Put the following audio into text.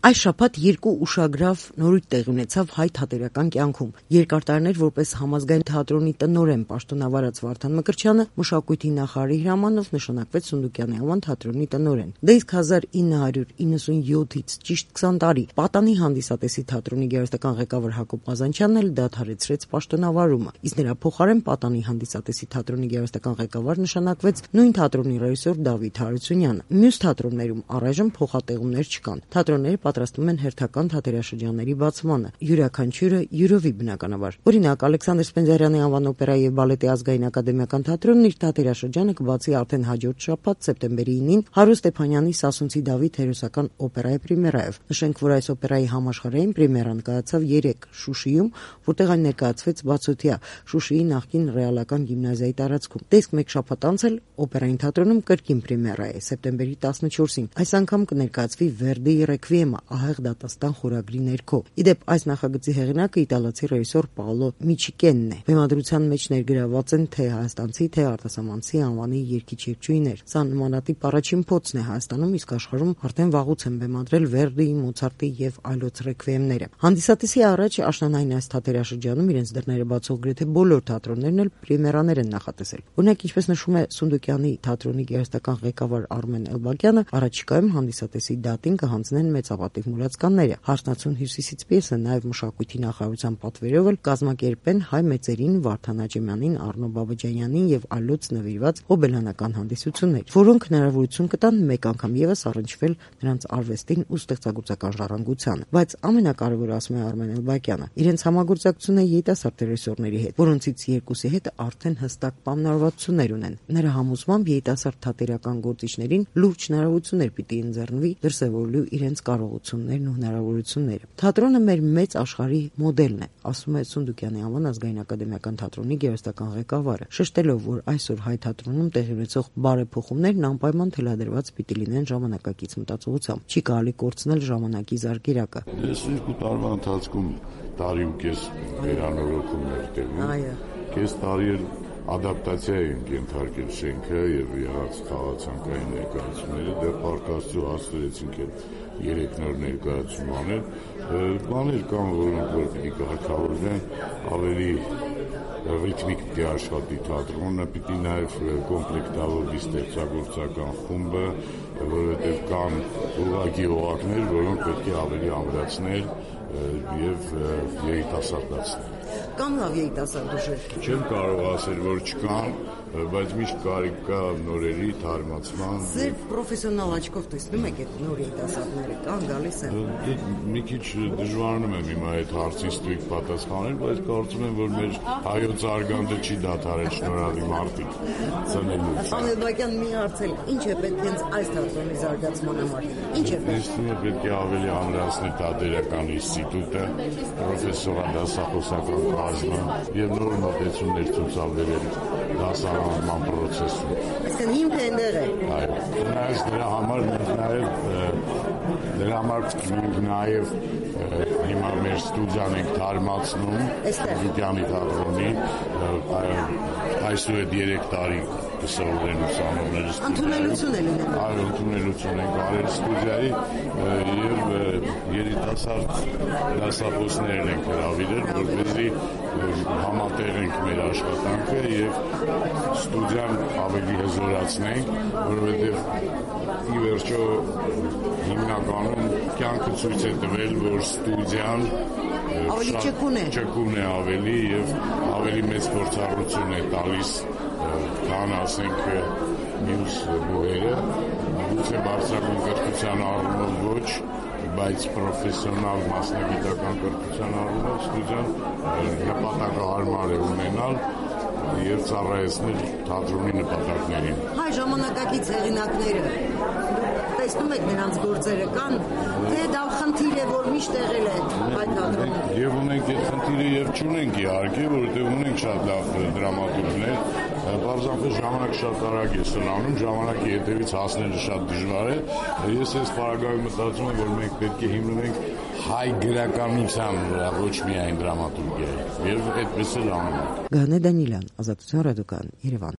Այս շաբաթ երկու ուշագրավ նորույթ տեղի ունեցավ հայ թատերական կյանքում։ Երկար տարիներ որպես համազգային թատրոնի տնօրեն պաշտոնավարած Վարդան Մկրտչյանը մշակույթի նախարարի հրամանով նշանակվեց Սունդուկյանի անվան թատրոնի տնօրեն։ Դե իսկ 1997-ից ճիշտ 20 տարի Պատանի հանդիսատեսի թատրոնի գեղարվեստական ղեկավար Հակոբ Ղազանչյանն էլ դադարեցրեց պաշտոնավարումը, իսկ նրա փոխարեն Պատանի հանդիսատեսի թատրոնի գեղարվեստական ղեկավար նշանակվեց նույն թատրոնի ռեժիսոր Դավիթ Հարությունյանը։ Մյուս թատրոններում առայժմ փոխատեղումներ չկան։ Թատրոնները պատրաստվում են հերթական թատերաշրջանների բացմանը, յուրաքանչյուրը յուրովի բնականաբար։ Օրինակ, Ալեքսանդր Սպենդիարյանի անվան օպերայի եւ բալետի ազգային ակադեմիական թատրոնն իր թատերաշրջանը կբացի արդեն հաջորդ շաբաթ սեպտեմբերի 9-ին Հարություն Ստեփանյանի Սասունցի Դավիթ հերոսական օպերայի պրեմիերայով։ Նշենք, որ այս օպերայի համաշխարհային պրեմիերան կայացավ 3 Շուշիում, որտեղ այն ներկայացվեց բացօթյա Շուշիի նախկին ռեալական գիմնազիայի տարածքում։ Դեսկ մեկ շաբաթ անց էլ օպերային թատրոնում կրկին պրեմիերա է սեպտեմբերի 14-ին։ Այս անգամ կներկայացվի Վերդիի Ռեքվիեմը ահեղ դատաստան խորագրի ներքո։ Իդեպ այս նախագծի հեղինակը իտալացի ռեժիսոր Պաոլո Միչիկենն է։ Բեմադրության մեջ ներգրավված են թե հայաստանցի, թե արտասահմանցի անվանի երգիչ-երգչուհիներ։ Սա նմանատիպ առաջին փորձն է Հայաստանում, իսկ աշխարհում արդեն վաղուց են բեմադրել Վերդիի, Մոցարտի եւ այլոց ռեքվիեմները։ Հանդիսատեսի առաջ աշնանային այս թատերաշրջանում իրենց դռները բացող գրեթե բոլոր թատրոններն էլ պրեմիերաներ են նախատեսել։ Օրինակ, ինչպես նշում է Սունդուկյանի թատրոնի գեղարվեստական ղեկավար Արմեն Էլբակյանը, առաջիկայում հանդիսատեսի դատին կհանձնեն մեծապատիվ մուրացկանները։ Հարսնացուն հյուսիսից պիեսը նաև մշակույթի նախարարության պատվերով էլ կազմակերպեն հայ մեծերին Վարդան Աճեմյանին, Առնո Բաբաջանյանին եւ այլոց նվիրված հոբելյանական հանդիսություններ, որոնք հնարավորություն կտան մեկ անգամ եւս առնչվել նրանց արվեստին ու ստեղծագործական ժառանգությանը։ Բայց ամենակարևորը, ասում է Արմեն Էլբակյանը, իրենց համագործակցությունը երիտասարդ ռեժիսորների հետ, որոնցից երկուսի հետ արդեն հստակ պայմանավորվածություններ ունեն։ Նրա համոզմամբ երիտասարդ թատերական գործիչներին լուրջ հնարավորություններ պիտի ընձեռնվի դրսևորելու իրենց կարողություններն ու հնարավորությունները։ Թատրոնը մեր մեծ աշխարհի մոդելն է, ասում է Սունդուկյանի անվան ազգային ակադեմիական թատրոնի գեղարվեստական ղեկավարը, շեշտելով, որ այսօր հայ թատրոնում տեղի ունեցող բարեփոխումներն անպայման թելադրված պիտի լինեն ժամանակակից մտածողությամբ։ Չի կարելի կորցնել ժամանակի զարկերակը։ Ես 2 տարվա ընթացքում տարի ու կես վերանորոգումներ տևում։ Կես տարի էլ ադապտացիա ենք ենթարկել շենքը եւ եղած խաղացանկային ներկայացումները, դեռ պարտաստու հասցրեցինք էլ 3 նոր ներկայացում անել։ Բաներ կան, որոնք որ պիտի կարգավորվեն, ավելի ռիթմիկ պիտի աշխատի թատրոնը, պիտի նաև կոմպլեկտավորվի ստեղծագործական խումբը, որովհետև կան ուղղակի օղակներ, որոնք պետք է ավելի ամրացնել եւ երիտասարդացնել։ Կան լավ երիտասարդ ուժեր։ Չեմ կարող ասել, որ չկան, բայց միշտ կարիք կա նորերի թարմացման։ Ձեր պրոֆեսիոնալ աչքով տեսնում եք այդ նոր երիտասարդները կան, գալիս են։ Մի քիչ դժվարանում եմ հիմա այդ հարցին ստույգ պատասխանել, բայց կարծում եմ, որ մեր հայոց արգանդը չի դադարել, շնորհալի մարդիկ ծնելուց։ Անելբակյան, մի հարց էլ, ինչ է պետք հենց այս թատրոնի զարգացման համար։ Ինչ է պետք։ Ես պետք է ավելի ամրացնել թատերական ինստիտուտը, պրոֆեսորադասախոսական կազմը եւ նոր մոտեցումներ ցուցաբերել դասարանման process-ում։ Այսինքն հիմքը այնտեղ է։ Այո, դրա համար մենք նաեւ հիմա մեր ստուդիան ենք թարմացնում Սունդուկյանի թատրոնի այսօր 3 տարի կսովորեն ուսանողները ընդունելություն է լինում։ Այո, ընդունելություն ենք արել ստուդիայի եւ երիտասարդ դասախոսներ ենք հրավիրել, որպեսզի համատեղենք մեր աշխատանքը եւ ստուդիան ավելի հզորացնենք, որովհետեւ ի վերջո հիմնականում կյանքը ցույց է տվել, որ ստուդիան ավելի ճկուն է ավելի եւ ավելի մեծ փորձառություն է տալիս, քան ասենք մյուս բուհերը, գուցե բարձրագույն կրթության առումով ոչ, բայց պրոֆեսիոնալ մասնագիտական կրթության առումով ստուդիան նպատակահարմար է ունենալ եւ ծառայեցնել թատրոնի նպատակներին։ Հայ ժամանակակից հեղինակները տեսնում եք նրանց գործերը կան, թե դա խնդիր է, որ միշտ եղել է այդ թատրոնում։ Եվ ունենք այդ խնդիրը եւ չունենք իհարկե, որովհետեւ ունենք շատ լավ դրամատուրգներ, բարձրապես ժամանակ շատ արագ է սլանում, ժամանակի հետևից հասնելը շատ դժվար է։ Ես այս պարագայում մտածում եմ, որ մենք պետք է հիմնվենք հայ գրականության վրա, ոչ միայն դրամատուրգիայի, եւ այդպես էլ անում ենք։ Գաներ Դանիելյան, Ազատություն ռադիոկայան, Երևան։